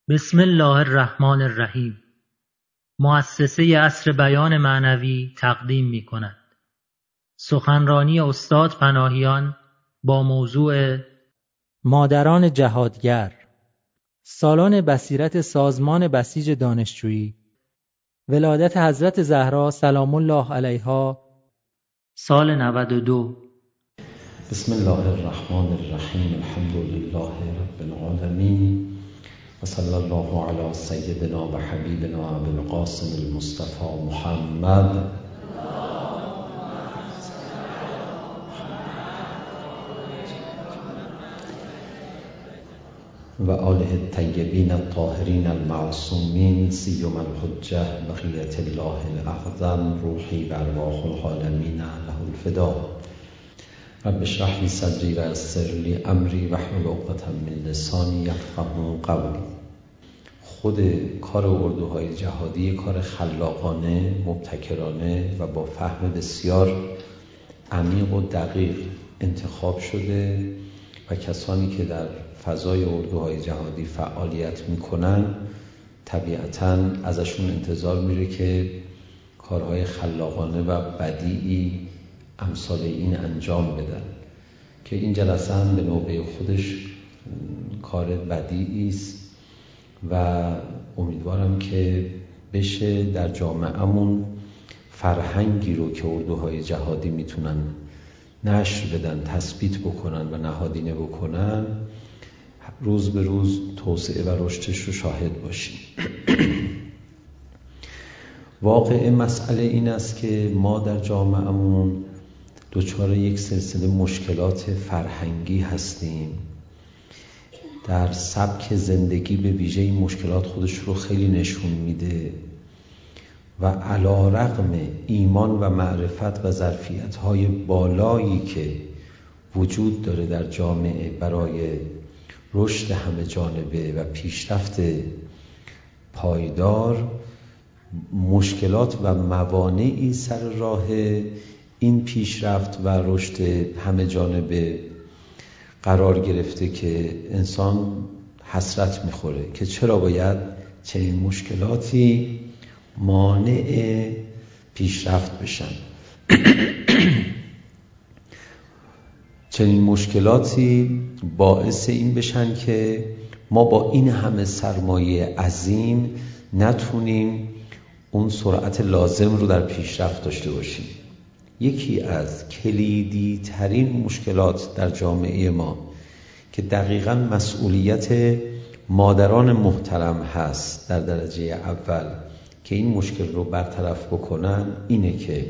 بسم الله الرحمن الرحیم. مؤسسه عصر بیان معنوی تقدیم می کند سخنرانی استاد پناهیان با موضوع مادران جهادگر، سالن بصیرت سازمان بسیج دانشجویی، ولادت حضرت زهرا سلام الله علیها، سال 92. بسم الله الرحمن الرحیم. الحمد لله رب العالمین و صلی الله علی سیدنا و حبیبنا ابی القاسم المصطفى محمد و آله الطیبین الطاهرین المعصومین سیما الحجة بقیة الله الاعظم روحی و ارواح العالمین له الفدا. رب اشرح لی صدری و یسر لی امری واحلل عقدة من لسانی یفقهوا قولی. خود کار اردوهای جهادی کار خلاقانه، مبتکرانه و با فهم بسیار عمیق و دقیق انتخاب شده و کسانی که در فضای اردوهای جهادی فعالیت میکنن طبیعتاً ازشون انتظار میره که کارهای خلاقانه و بدیعی امثال این انجام بدن که این جلسه هم به نوبه خودش کار بدیعی است و امیدوارم که بشه در جامعهمون فرهنگی رو که اردوهای جهادی میتونن نشر بدن، تثبیت بکنن و نهادینه بکنن، روز به روز توسعه و رشدش رو شاهد باشیم. واقع مسئله این است که ما در جامعهمون دچار یک سلسله مشکلات فرهنگی هستیم. در سبک زندگی به ویژه این مشکلات خودش رو خیلی نشون میده و علی رغم ایمان و معرفت و ظرفیت‌های بالایی که وجود داره در جامعه برای رشد همه جانبه و پیشرفت پایدار، مشکلات و موانعی سر راه این پیشرفت و رشد همه جانبه قرار گرفته که انسان حسرت میخوره که چرا باید چنین مشکلاتی مانع پیشرفت بشن. چنین مشکلاتی باعث این بشن که ما با این همه سرمایه عظیم نتونیم اون سرعت لازم رو در پیشرفت داشته باشیم. یکی از کلیدی ترین مشکلات در جامعه ما که دقیقاً مسئولیت مادران محترم هست در درجه اول که این مشکل رو برطرف بکنن اینه که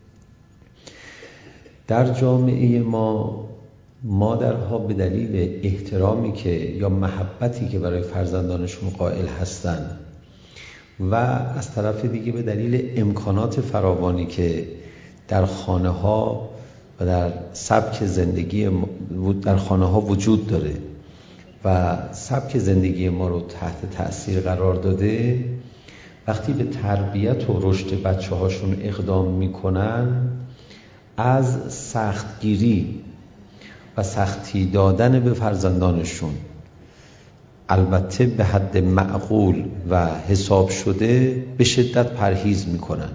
در جامعه ما مادرها به دلیل احترامی که یا محبتی که برای فرزندانشون قائل هستن و از طرف دیگه به دلیل امکانات فراوانی که در خانه ها و در سبک زندگی در خانه ها وجود داره و سبک زندگی ما رو تحت تأثیر قرار داده، وقتی به تربیت و رشد بچه هاشون اقدام میکنن از سختگیری و سختی دادن به فرزندانشون البته به حد معقول و حساب شده به شدت پرهیز میکنن.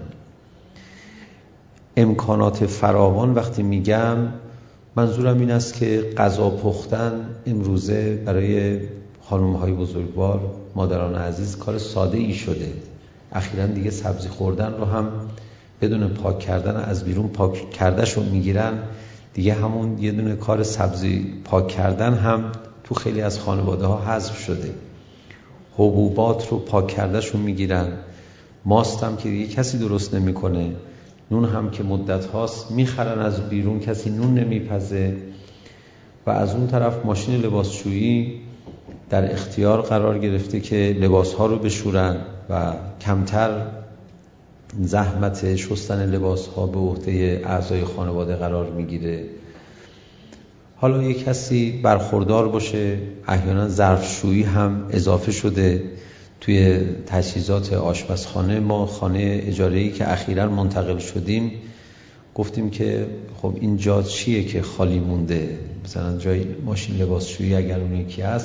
امکانات فراوان وقتی میگم منظورم این است که غذا پختن امروزه برای خانم‌های بزرگوار، مادران عزیز کار ساده ای شده. اخیراً دیگه سبزی خوردن رو هم بدون پاک کردن از بیرون پاک کردهشو میگیرن، دیگه همون یه دونه کار سبزی پاک کردن هم تو خیلی از خانواده ها حذف شده. حبوبات رو پاک کردهشو میگیرن، ماست هم که دیگه کسی درست نمیکنه، نون هم که مدت هاست میخرن از بیرون، کسی نون نمیپزه و از اون طرف ماشین لباسشویی در اختیار قرار گرفته که لباس ها رو بشورن و کمتر زحمت شستن لباس ها به عهده اعضای خانواده قرار میگیره. حالا یک کسی برخوردار باشه، احیانا ظرفشویی هم اضافه شده توی تجهیزات آشپزخانه. ما خانه اجاره‌ای که اخیراً منتقل شدیم گفتیم که خب این جا چیه که خالی مونده، مثلا جای ماشین لباسشویی اگر اون یکی هست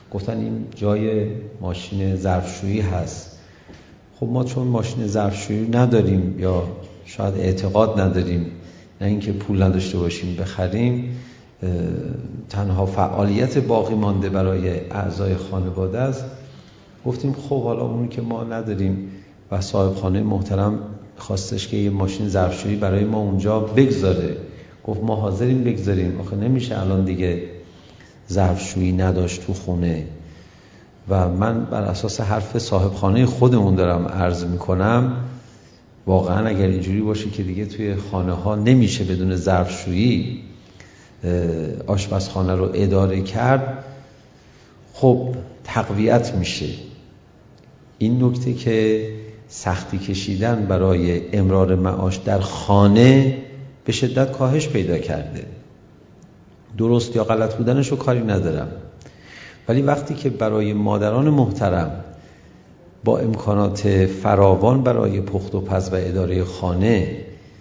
گفتن این جای ماشین ظرفشویی هست. خب ما چون ماشین ظرفشویی نداریم یا شاید اعتقاد نداریم، نه اینکه پول نداشته باشیم بخریم، تنها فعالیت باقی مانده برای اعضای خانواده است. گفتیم خب حالا اونی که ما نداریم و صاحب خانه محترم خواستش که یه ماشین ظرفشویی برای ما اونجا بگذاره. گفت ما حاضریم بگذاریم، آخه نمیشه الان دیگه ظرفشویی نداشت تو خونه. و من بر اساس حرف صاحب خانه خودمون دارم عرض میکنم، واقعا اگر اینجوری باشه که دیگه توی خانه ها نمیشه بدون ظرفشویی آشپزخانه رو اداره کرد، خب تقویت میشه. این نکته که سختی کشیدن برای امرار معاش در خانه به شدت کاهش پیدا کرده. درست یا غلط بودنش رو کاری ندارم، ولی وقتی که برای مادران محترم با امکانات فراوان برای پخت و پز و اداره خانه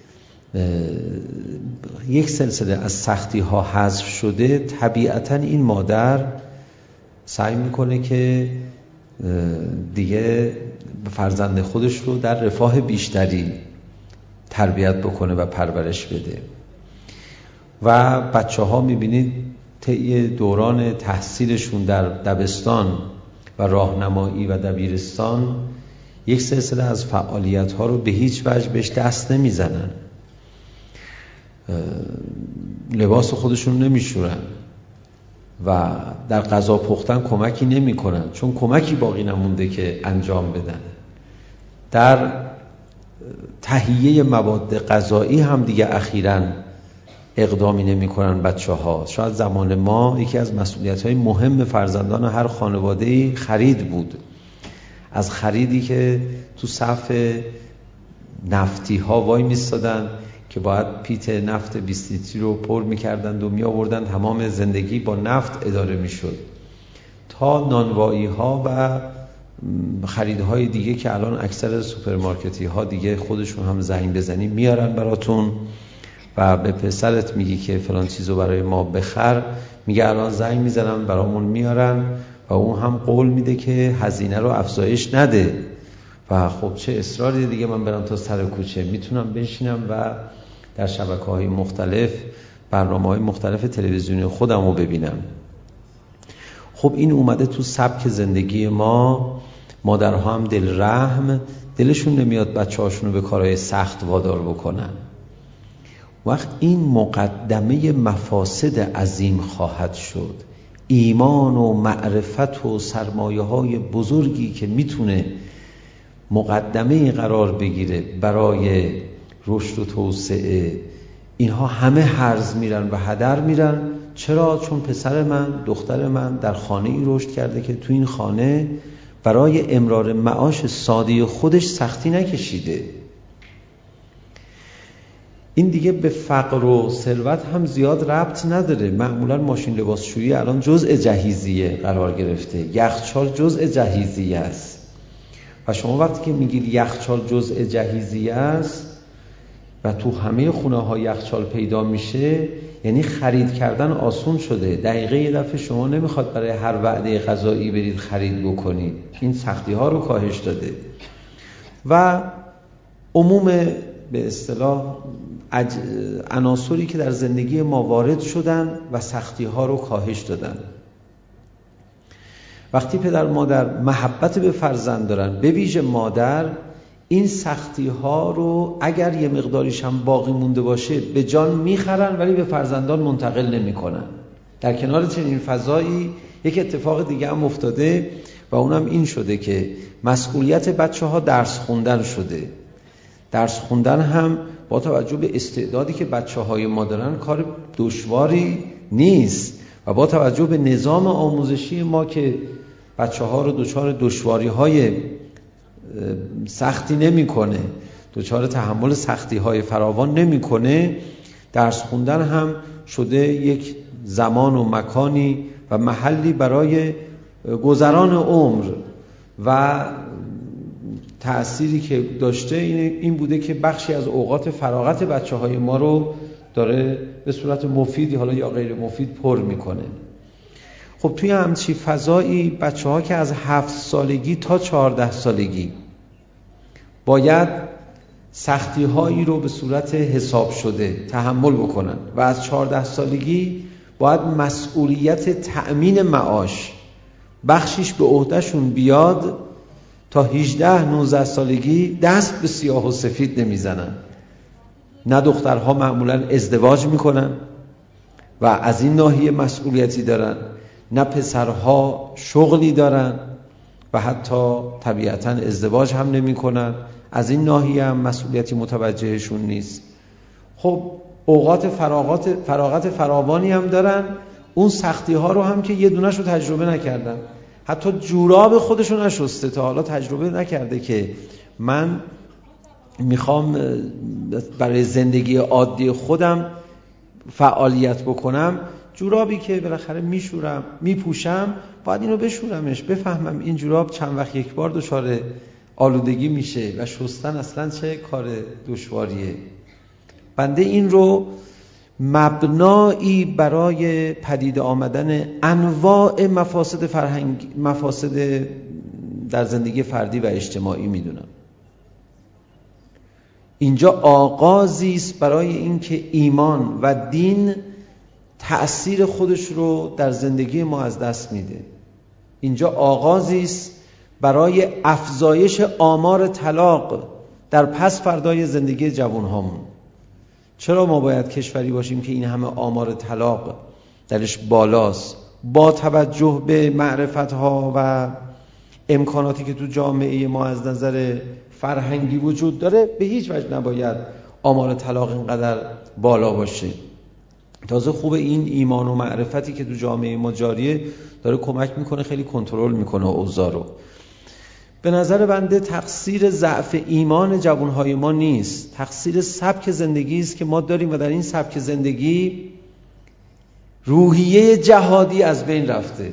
یک سلسله از سختی ها حذف شده، طبیعتاً این مادر سعی میکنه که دیگه فرزند خودش رو در رفاه بیشتری تربیت بکنه و پرورش بده. و بچه ها میبینید طی دوران تحصیلشون در دبستان و راهنمایی و دبیرستان یک سلسله از فعالیت ها رو به هیچ وجه بهش دست نمیزنن، لباس خودشون نمیشورن و در غذا پختن کمکی نمی کنن، چون کمکی باقی نمونده که انجام بدن. در تهیه مواد غذایی هم دیگه اخیراً اقدامی نمی کنن بچه ها. شاید زمان ما یکی از مسئولیت های مهم فرزندان هر خانواده‌ای خرید بود. از خریدی که تو صف نفتی ها وای میستادن که باید پیت نفت 20 لیتری رو پر میکردند و میآوردن، تمام زندگی با نفت اداره میشد، تا نانوایی ها و خریدهای دیگه که الان اکثر سوپرمارکتی ها دیگه خودشون هم زنگ بزنی میارن براتون و به پسرت میگی که فلان چیزو برای ما بخر، میگه الان زنگ میزنم برامون میارن و اون هم قول میده که هزینه رو افزایش نده. و خب چه اصراری دیگه، من برم تا سر کوچه، میتونم بنشینم و در شبکه‌های مختلف برنامه‌های مختلف تلویزیونی خودم رو ببینم. خب این اومده تو سبک زندگی ما. مادرها هم دل رحم، دلشون نمیاد بچه‌هاشون رو به کارهای سخت وادار بکنن. وقت این مقدمه مفاسد عظیم خواهد شد. ایمان و معرفت و سرمایه‌های بزرگی که میتونه مقدمه قرار بگیره برای رشد و توسعه، اینها همه هرز میرن و هدر میرن. چرا؟ چون پسر من، دختر من در خانه ای رشد کرده که تو این خانه برای امرار معاش ساده خودش سختی نکشیده. این دیگه به فقر و ثروت هم زیاد ربط نداره. معمولا ماشین لباسشویی الان جزء جهیزیه قرار گرفته، یخچال جزء جهیزیه است. و شما وقتی که میگید یخچال جزء جهیزیه است و تو همه خونه ها یخچال پیدا میشه، یعنی خرید کردن آسون شده. دقیقه یه دفعه شما نمیخواد برای هر وعده غذایی برید خرید بکنید. این سختی ها رو کاهش داده و عموم به اصطلاح عناصری که در زندگی ما وارد شدن و سختی ها رو کاهش دادن. وقتی پدر مادر محبت به فرزند دارن، به ویژه مادر، این سختی ها رو اگر یه مقداریش هم باقی مونده باشه به جان میخرن ولی به فرزندان منتقل نمی کنن. در کنار چنین فضایی یک اتفاق دیگه هم افتاده و اونم این شده که مسئولیت بچه ها درس خوندن شده. درس خوندن هم با توجه به استعدادی که بچه های ما دارن کار دشواری نیست و با توجه به نظام آموزشی ما که بچه ها رو دچار دشواری های سختی نمی کنه، دچار تحمل سختی های فراوان نمی کنه، درس خوندن هم شده یک زمان و مکانی و محلی برای گذران عمر و تأثیری که داشته این بوده که بخشی از اوقات فراغت بچه های ما رو داره به صورت مفیدی حالا یا غیر مفید پر میکنه. خب توی همچی فضایی بچه‌ها که از 7 سالگی تا 14 سالگی باید سختی‌هایی رو به صورت حساب شده تحمل بکنن و از 14 سالگی باید مسئولیت تأمین معاش بخشیش به عهدهشون بیاد، تا 18-19 سالگی دست به سیاه و سفید نمیزنن. نه دخترها معمولا ازدواج میکنن و از این ناحیه مسئولیتی دارن، نه پسرها شغلی دارن و حتی طبیعتاً ازدواج هم نمیکنن، از این ناحیه هم مسئولیتی متوجهشون نیست. خب اوقات فراغت فراوانی هم دارن، اون سختی ها رو هم که یه دونش رو تجربه نکردن، حتی جوراب خودشون نشسته، تا حالا تجربه نکرده که من میخوام برای زندگی عادی خودم فعالیت بکنم، جورابی که بالاخره میشورم میپوشم باید اینو بشورمش، بفهمم این جوراب چند وقت یک بار دچار آلودگی میشه و شستن اصلا چه کار دشواریه. بنده این رو مبنایی برای پدید آمدن انواع مفاسد در زندگی فردی و اجتماعی میدونم. اینجا آغازی است برای اینکه ایمان و دین تأثیر خودش رو در زندگی ما از دست میده. اینجا آغازی است برای افزایش آمار طلاق در پس فردای زندگی جوانهامون. چرا ما باید کشوری باشیم که این همه آمار طلاق درش بالاست، با توجه به معرفت‌ها و امکاناتی که تو جامعه ما از نظر فرهنگی وجود داره؟ به هیچ وجه نباید آمار طلاق اینقدر بالا باشه. تازه خوب این ایمان و معرفتی که تو جامعه ما جاریه داره کمک میکنه، خیلی کنترل میکنه اوضاع رو. به نظر بنده تقصیر ضعف ایمان جوانهای ما نیست، تقصیر سبک زندگی است که ما داریم و در این سبک زندگی روحیه جهادی از بین رفته.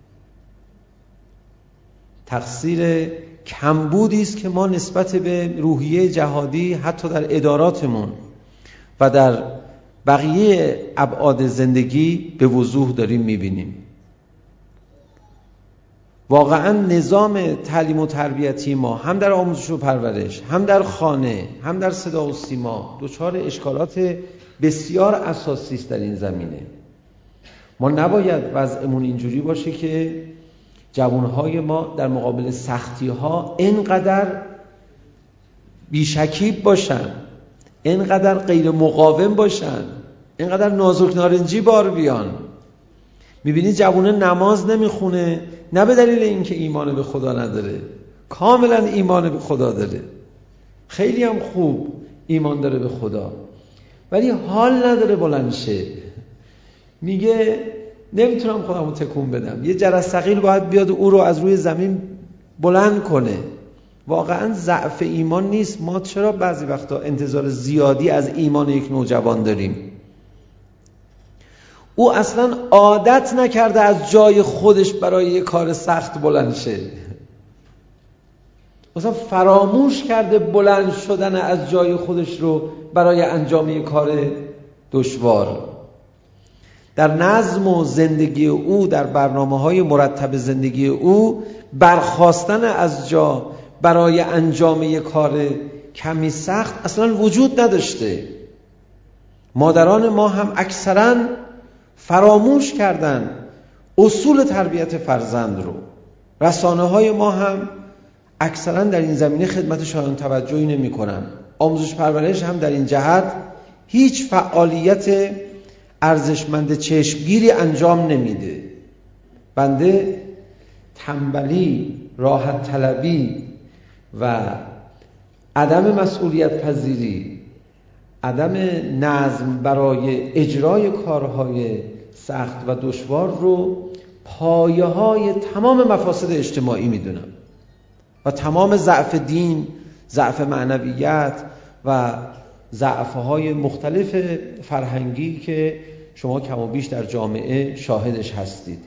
تقصیر کمبودی است که ما نسبت به روحیه جهادی حتی در اداراتمون و در بقیه ابعاد زندگی به وضوح داریم میبینیم. واقعا نظام تعلیم و تربیتی ما هم در آموزش و پرورش، هم در خانه، هم در صدا و سیما دچار اشکالات بسیار اساسی است در این زمینه. ما نباید وضعمون اینجوری باشه که جوانهای ما در مقابل سختی‌ها اینقدر بیشکیب باشن، اینقدر غیر مقاوم باشن، اینقدر نازک نارنجی بار بیان. میبینی جوونه نماز نمیخونه، نه به دلیل اینکه ایمان به خدا نداره، کاملا ایمان به خدا داره، خیلی هم خوب ایمان داره به خدا، ولی حال نداره بلند شه. میگه نمیتونم خودمو تکون بدم، یه جرس ثقیل باید بیاد او رو از روی زمین بلند کنه. واقعا ضعف ایمان نیست. ما چرا بعضی وقتا انتظار زیادی از ایمان یک نوجوان داریم؟ او اصلا عادت نکرده از جای خودش برای یک کار سخت بلند شه، اصلا فراموش کرده بلند شدن از جای خودش رو برای انجام یک کار دشوار. در نظم و زندگی او، در برنامه‌های مرتب زندگی او، برخاستن از جا برای انجام یک کار کمی سخت اصلا وجود نداشته. مادران ما هم اکثراً فراموش کردن اصول تربیت فرزند رو. رسانه‌های ما هم اکثراً در این زمینه خدمت شایان توجهی نمی‌کنن. آموزش پرورش هم در این جهت هیچ فعالیت ارزشمند چشمگیری انجام نمیده. بنده تنبلی، راحت طلبی و عدم مسئولیت پذیری، عدم نظم برای اجرای کارهای سخت و دشوار رو پایه های تمام مفاسد اجتماعی میدونم و تمام ضعف دین، ضعف معنویت و ضعف‌های مختلف فرهنگی که شما کم و بیش در جامعه شاهدش هستید.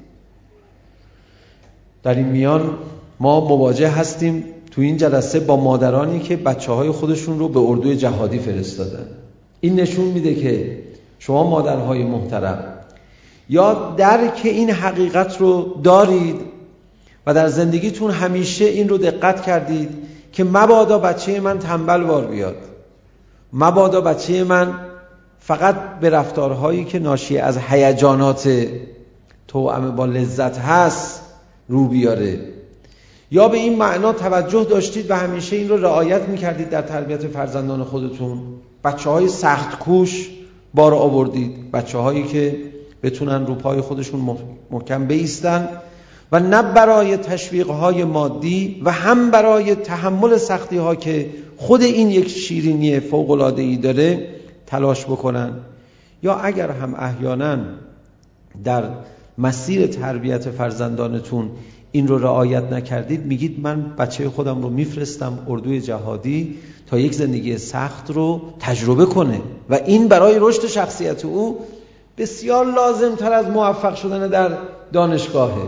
در این میان ما مواجه هستیم تو این جلسه با مادرانی که بچه‌های خودشون رو به اردوی جهادی فرستادن. این نشون میده که شما مادرهای محترم یا درک این حقیقت رو دارید و در زندگیتون همیشه این رو دقت کردید که مبادا بچه من تنبل وار بیاد، مبادا بچه من فقط به رفتارهایی که ناشی از هیجانات توأم با لذت هست رو بیاره، یا به این معنا توجه داشتید و همیشه این رو رعایت میکردید در تربیت فرزندان خودتون. بچه‌های سخت کوش بار آوردید، بچه‌هایی که بتونن رو پای خودشون محکم بایستن و نه برای تشویق‌های مادی و هم برای تحمل سختی‌ها که خود این یک شیرینی فوق‌العاده‌ای داره تلاش بکنن. یا اگر هم احیانا در مسیر تربیت فرزندانتون این رو رعایت نکردید، میگید من بچه خودم رو میفرستم اردوی جهادی تا یک زندگی سخت رو تجربه کنه و این برای رشد شخصیت او بسیار لازم تر از موفق شدن در دانشگاهه،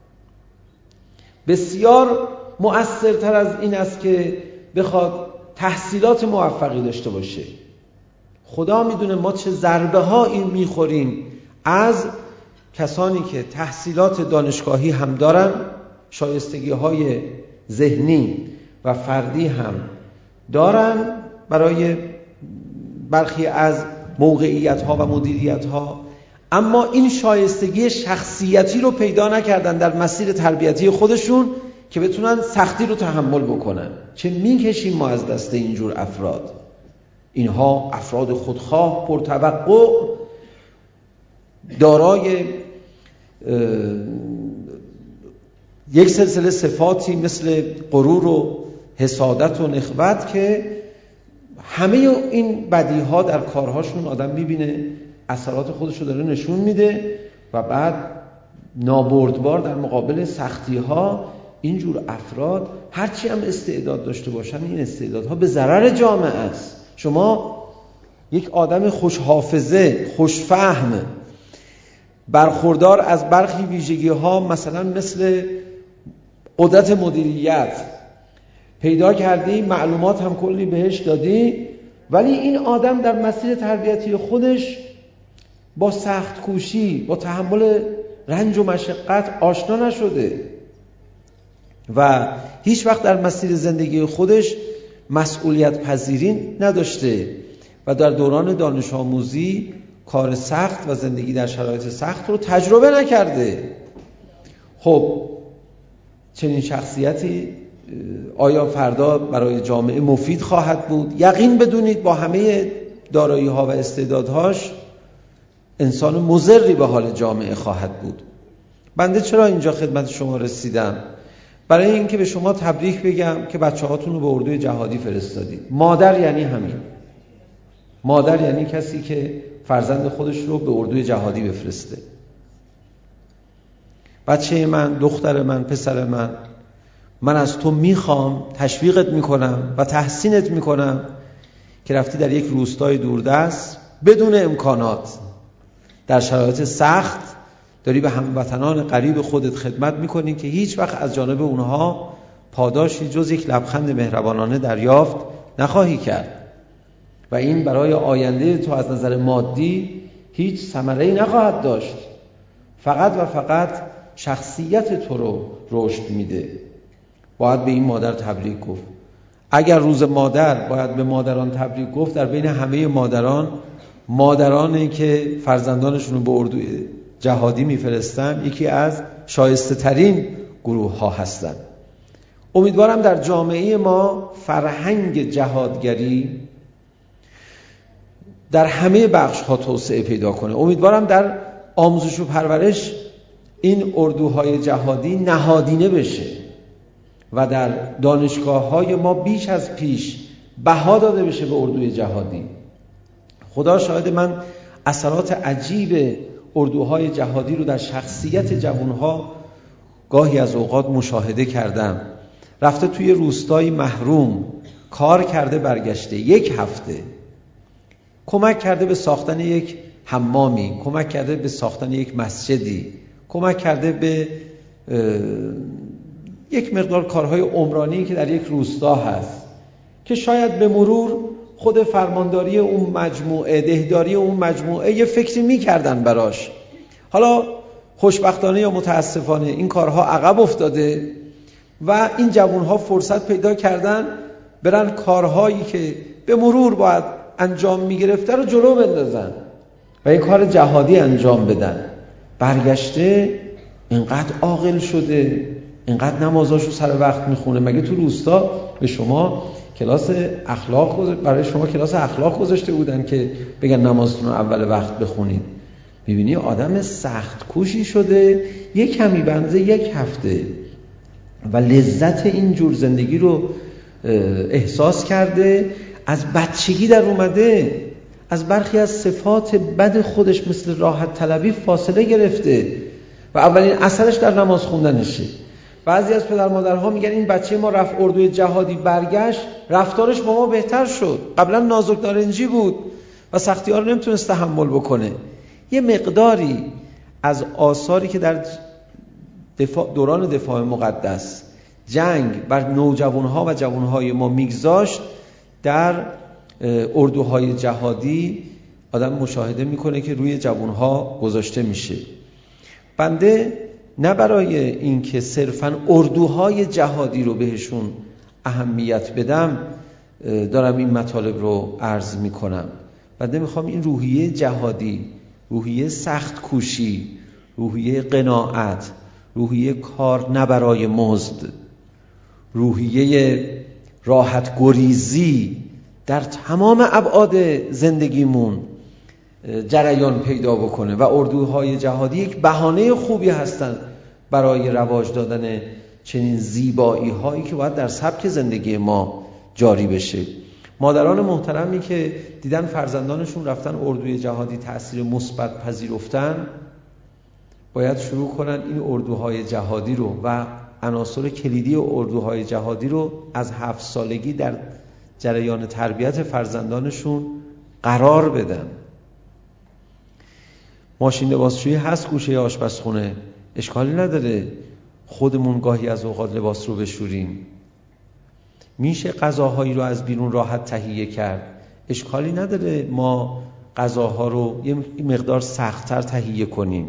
بسیار مؤثرتر از این است که بخواد تحصیلات موفقی داشته باشه. خدا میدونه ما چه ضربه هایی میخوریم از کسانی که تحصیلات دانشگاهی هم دارن، شایستگی های ذهنی و فردی هم دارن برای برخی از موقعیت ها و مدیریت ها، اما این شایستگی شخصیتی رو پیدا نکردن در مسیر تربیتی خودشون که بتونن سختی رو تحمل بکنن. چه میکشیم ما از دست اینجور افراد؟ اینها افراد خودخواه، پرتوقع، دارای یک سلسله صفاتی مثل غرور و حسادت و نخوت که همه این بدیها در کارهاشون آدم میبینه اثرات خودشو داره نشون میده و بعد نابردبار در مقابل سختیها اینجور افراد هرچی هم استعداد داشته باشن این استعدادها به ضرر جامعه است. شما یک آدم خوش حافظه، خوش فهم، برخوردار از برخی ویژگی ها مثلا مثل قدرت مدیریت پیدا کردی، معلومات هم کلی بهش دادی، ولی این آدم در مسیر تربیتی خودش با سخت کوشی، با تحمل رنج و مشقت آشنا نشده و هیچ وقت در مسیر زندگی خودش مسئولیت پذیری نداشته و در دوران دانش آموزی کار سخت و زندگی در شرایط سخت رو تجربه نکرده. خب چنین شخصیتی آیا فردا برای جامعه مفید خواهد بود؟ یقین بدونید با همه دارایی ها و استعدادهاش انسان مضری به حال جامعه خواهد بود. بنده چرا اینجا خدمت شما رسیدم؟ برای اینکه به شما تبریک بگم که بچه‌هاتون رو به اردوی جهادی فرستادید. مادر یعنی همین. مادر یعنی کسی که فرزند خودش رو به اردوی جهادی بفرسته. بچه من، دختر من، پسر من از تو میخوام، تشویقت میکنم و تحسینت میکنم که رفتی در یک روستای دوردست بدون امکانات، در شرایط سخت داری به هموطنان قریب خودت خدمت میکنی که هیچ وقت از جانب اونها پاداشی جز یک لبخند مهربانانه دریافت نخواهی کرد و این برای آینده تو از نظر مادی هیچ ثمره‌ای نخواهد داشت، فقط و فقط شخصیت تو رو رشد میده. باید به این مادر تبریک گفت. اگر روز مادر باید به مادران تبریک گفت، در بین همه مادرانی که فرزندانشون رو به اردوی جهادی میفرستن یکی از شایسته ترین گروه ها هستن. امیدوارم در جامعه ما فرهنگ جهادگری در همه بخش ها توسعه پیدا کنه. امیدوارم در آموزش و پرورش این اردوهای جهادی نهادینه بشه و در دانشگاه های ما بیش از پیش بها داده بشه به اردوی جهادی. خدا شاهد، من اثرات عجیب اردوهای جهادی رو در شخصیت جوانها گاهی از اوقات مشاهده کردم. رفته توی روستای محروم کار کرده، برگشته 1 هفته کمک کرده به ساختن یک حمامی، کمک کرده به ساختن یک مسجدی، کمک کرده به یک مقدار کارهای عمرانی که در یک روستا هست که شاید به مرور خود فرمانداری اون مجموعه، دهداری اون مجموعه یه فکری می‌کردن براش. حالا خوشبختانه یا متاسفانه این کارها عقب افتاده و این جوانها فرصت پیدا کردن برن کارهایی که به مرور باید انجام میگرفته رو جلو بندازن و یک کار جهادی انجام بدن. برگشته اینقدر عاقل شده، اینقدر نمازاشو سر وقت میخونه. مگه تو روستا به شما کلاس اخلاق برای شما کلاس اخلاق گذاشته بودن که بگن نمازتون رو اول وقت بخونید؟ میبینی آدم سخت کوشی شده، یک کمی بنده یک هفته و لذت این جور زندگی رو احساس کرده، از بچگی در اومده، از برخی از صفات بد خودش مثل راحت طلبی فاصله گرفته و اولین اثرش در نماز خوندنشه. بعضی از پدر مادرها میگن این بچه ما رفت اردوی جهادی، برگشت رفتارش با ما بهتر شد، قبلا نازک نارنجی بود و سختی ها رو نمیتونست تحمل بکنه. یه مقداری از آثاری که در دوران دفاع مقدس جنگ بر نوجوانها و جوانهای ما میگذاشت، در اردوهای جهادی آدم مشاهده میکنه که روی جوانها گذاشته میشه. بنده نه برای این که صرفاً اردوهای جهادی رو بهشون اهمیت بدم دارم این مطالب رو عرض میکنم. بنده میخوام این روحیه جهادی، روحیه سخت کوشی، روحیه قناعت، روحیه کار نه برای مزد، روحیه راحت گریزی در تمام ابعاد زندگیمون جریان پیدا بکنه و اردوهای جهادی یک بهانه خوبی هستن برای رواج دادن چنین زیبایی هایی که باید در سبک زندگی ما جاری بشه. مادران محترمی که دیدن فرزندانشون رفتن اردوی جهادی تأثیر مثبت پذیرفتن، باید شروع کنن این اردوهای جهادی رو و عناصر کلیدی اردوهای جهادی رو از 7 سالگی در جریان تربیت فرزندانشون قرار بدن. ماشین لباسشویی هست گوشه آشپزخونه، اشکالی نداره خودمون گاهی از اوقات لباس رو بشوریم. میشه غذاهایی رو از بیرون راحت تهیه کرد، اشکالی نداره ما غذاها رو یه مقدار سخت‌تر تهیه کنیم.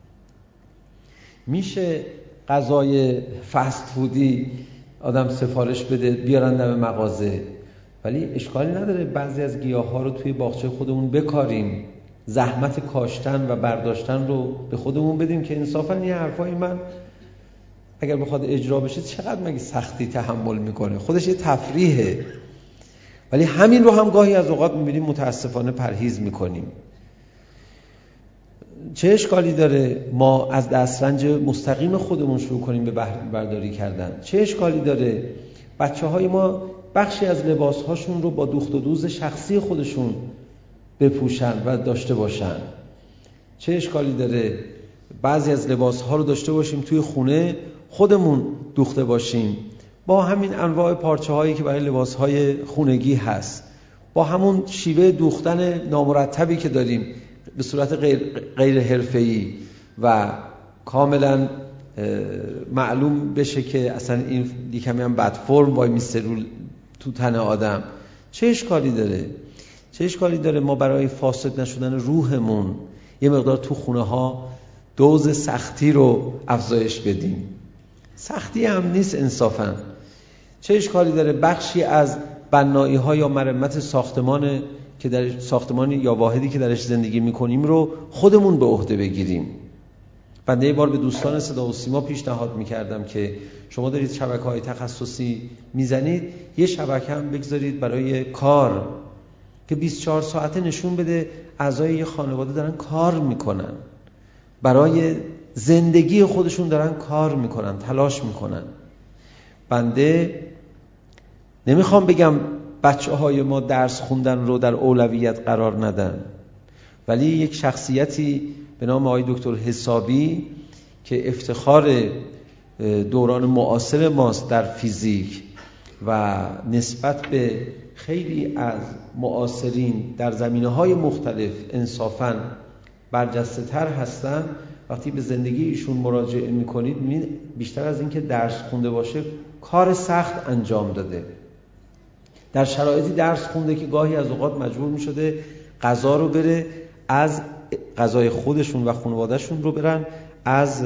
میشه غذای فست فودی آدم سفارش بده بیارن دم مغازه، ولی اشکالی نداره بعضی از گیاها رو توی باغچه خودمون بکاریم، زحمت کاشتن و برداشتن رو به خودمون بدیم که انصافاً این حرفای من اگر بخواد اجرا بشه چقدر مگه سختی تحمل میکنه، خودش یه تفریحه، ولی همین رو هم گاهی از اوقات میبینیم متاسفانه پرهیز میکنیم. چه اشکالی داره ما از دسترنج مستقیم خودمون شروع کنیم به بهره برداری کردن؟ چه اشکالی داره بچه‌های ما بخشی از لباس‌هاشون رو با دوخت و دوز شخصی خودشون بپوشن و داشته باشن؟ چه اشکالی داره بعضی از لباس‌ها رو داشته باشیم توی خونه خودمون دوخته باشیم، با همین انواع پارچه‌هایی که برای لباس‌های خونگی هست، با همون شیوه دوختن نامرتبی که داریم به صورت غیر حرفه‌ای و کاملا معلوم بشه که اصلا این یکمی هم بد فرم وای میسته تو تن آدم. چه اشکالی داره؟ چه اشکالی داره ما برای فاسد نشدن روحمون یه مقدار تو خونه ها دوز سختی رو افزایش بدیم؟ سختی هم نیست انصافا. چه اشکالی داره بخشی از بنایی ها یا مرمت ساختمان که در ساختمانی یا واحدی که درش زندگی میکنیم رو خودمون به عهده بگیریم؟ بنده یه بار به دوستان صدا و سیما پیشنهاد میکردم که شما دارید شبکه‌های تخصصی میزنید، یه شبکه هم بگذارید برای کار که 24 ساعته نشون بده اعضای یه خانواده دارن کار میکنن، برای زندگی خودشون دارن کار میکنن، تلاش میکنن. بنده نمیخوام بگم بچه‌های ما درس خوندن رو در اولویت قرار ندن، ولی یک شخصیتی به نام آقای دکتر حسابی که افتخار دوران معاصر ماست در فیزیک و نسبت به خیلی از معاصرین در زمینه‌های مختلف انصافاً برجسته تر هستن، وقتی به زندگی ایشون مراجعه میکنید می‌بینید بیشتر از این که درس خونده باشه کار سخت انجام داده، در شرایطی درس خونده که گاهی از اوقات مجبور می‌شده غذا رو بره از غذای خودشون و خانوادهشون رو برن از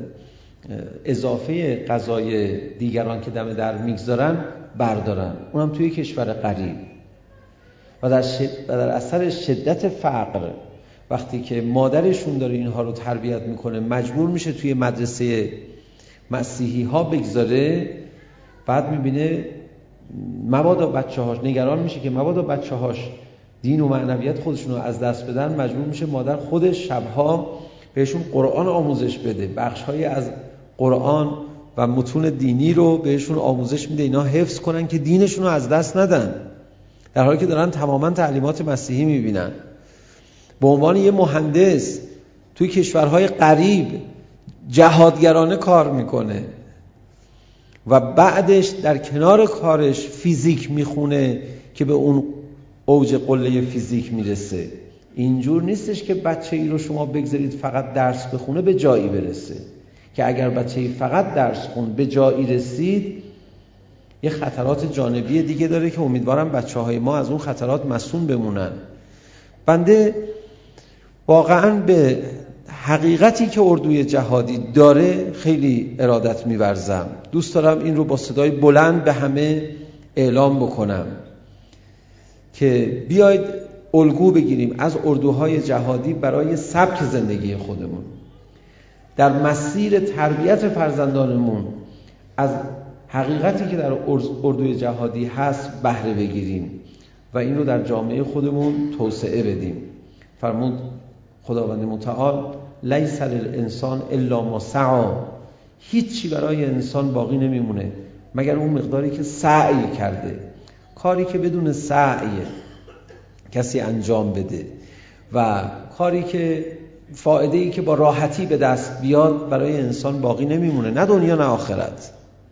اضافه غذای دیگران که دم در میگذارن بردارن، اونم توی کشور غریب. و در اثر شدت فقر وقتی که مادرشون داره اینها رو تربیت میکنه مجبور میشه توی مدرسه مسیحی ها بگذاره، بعد میبینه مبادا بچه‌هاش نگران میشه که مبادا بچه‌هاش دین و معنویت خودشون رو از دست بدن، مجبور میشه مادر خودش شبها بهشون قرآن آموزش بده، بخش‌هایی از قرآن و متون دینی رو بهشون آموزش میده اینا حفظ کنن که دینشون رو از دست ندن، در حالی که دارن تماما تعلیمات مسیحی میبینن. به عنوان یه مهندس توی کشورهای غریب جهادگرانه کار میکنه و بعدش در کنار کارش فیزیک میخونه که به اون اوج قله فیزیک میرسه. اینجور نیستش که بچه‌ای رو شما بگذارید فقط درس بخونه به جایی برسه، که اگر بچه‌ای فقط درس خون به جایی رسید یه خطرات جانبی دیگه داره که امیدوارم بچه‌های ما از اون خطرات مصون بمونن. بنده واقعاً به حقیقتی که اردوی جهادی داره خیلی ارادت می‌ورزم. دوست دارم این رو با صدای بلند به همه اعلام بکنم که بیاید الگو بگیریم از اردوهای جهادی برای سبک زندگی خودمون، در مسیر تربیت فرزندانمون از حقیقتی که در اردوی جهادی هست بهره بگیریم و این رو در جامعه خودمون توسعه بدیم. فرمود خداوند متعال لیس للانسان الا ما سعی، هیچی برای انسان باقی نمیمونه مگر اون مقداری که سعی کرده. کاری که بدون سعی کسی انجام بده و کاری که فایده‌ای که با راحتی به دست بیاد برای انسان باقی نمیمونه، نه دنیا نه آخرت.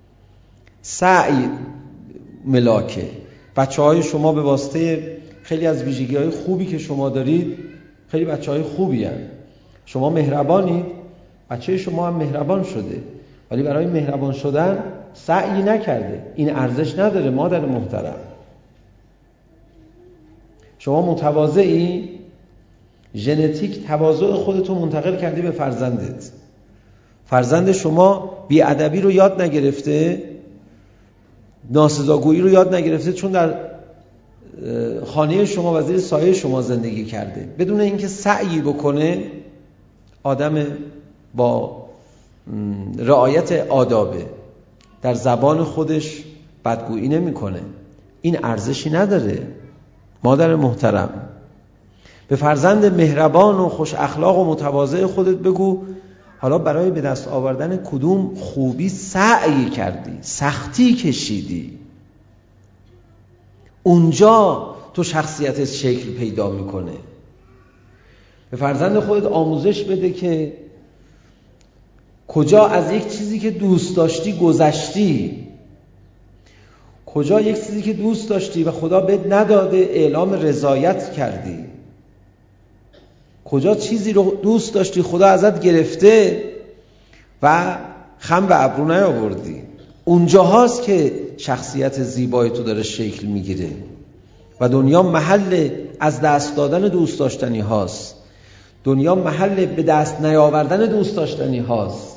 سعی ملاکه. بچه‌های شما به واسطه خیلی از ویژگی‌های خوبی که شما دارید خیلی بچه‌های خوبی هستند. شما مهربانید، بچه شما هم مهربان شده، ولی برای مهربان شدن سعی نکرده. این ارزش نداره مادر محترم. شما متواضعی، ژنتیک تواضع خودتو منتقل کردی به فرزندت. فرزند شما بی‌ادبی رو یاد نگرفته، ناسزاگویی رو یاد نگرفته، چون در خانه شما و زیر سایه شما زندگی کرده. بدون اینکه سعی بکنه آدم با رعایت آدابه، در زبان خودش بدگویی نمی‌کنه. این ارزشی نداره. مادر محترم، به فرزند مهربان و خوش اخلاق و متواضع خودت بگو حالا برای به دست آوردن کدوم خوبی سعی کردی، سختی کشیدی. اونجا تو شخصیتت شکل پیدا میکنه. به فرزند خودت آموزش بده که کجا از یک چیزی که دوست داشتی گذشتی، کجا یک چیزی که دوست داشتی و خدا بهت نداده اعلام رضایت کردی، کجا چیزی رو دوست داشتی خدا ازت گرفته و خم به ابرو نیاوردی. اونجا هاست که شخصیت زیبای تو داره شکل میگیره و دنیا محل از دست دادن دوست داشتنی هاست. دنیا محل به دست نیاوردن دوست داشتنی هاست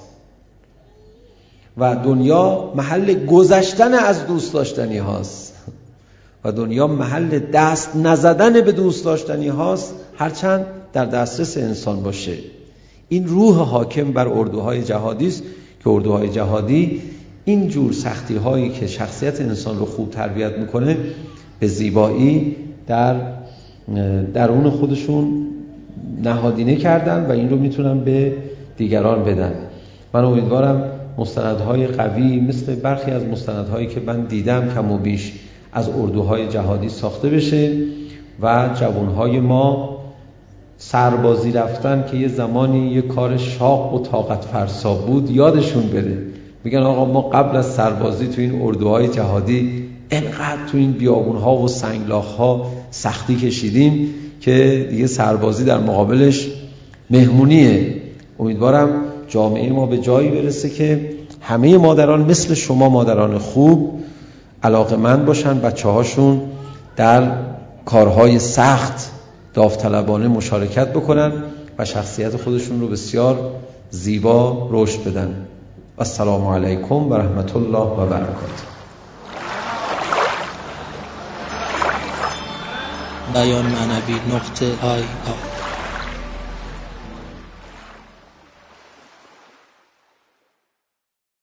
و دنیا محل گذشتن از دوست داشتنی هاست و دنیا محل دست نزدن به دوست داشتنی هاست، هرچند در دسترس انسان باشه. این روح حاکم بر اردوهای جهادی است که اردوهای جهادی این جور سختی هایی که شخصیت انسان رو خوب تربیت میکنه به زیبایی در درون خودشون نهادینه کردن و این رو میتونن به دیگران بدن. من امیدوارم مستندهای قوی مثل برخی از مستندهایی که من دیدم کم و بیش از اردوهای جهادی ساخته بشه و جوانهای ما سربازی رفتن که یه زمانی یه کار شاق و طاقت فرسا بود یادشون بره، میگن آقا ما قبل از سربازی تو این اردوهای جهادی انقدر تو این بیابونها و سنگلاخها سختی کشیدیم که دیگه سربازی در مقابلش مهمونیه. امیدوارم جامعه ما به جایی برسه که همه مادران مثل شما مادران خوب علاقه‌مند باشن بچه‌هاشون در کارهای سخت داوطلبانه مشارکت بکنن و شخصیت خودشون رو بسیار زیبا رشد بدن. السلام علیکم و رحمت الله و برکاته. بیان معنوی .ir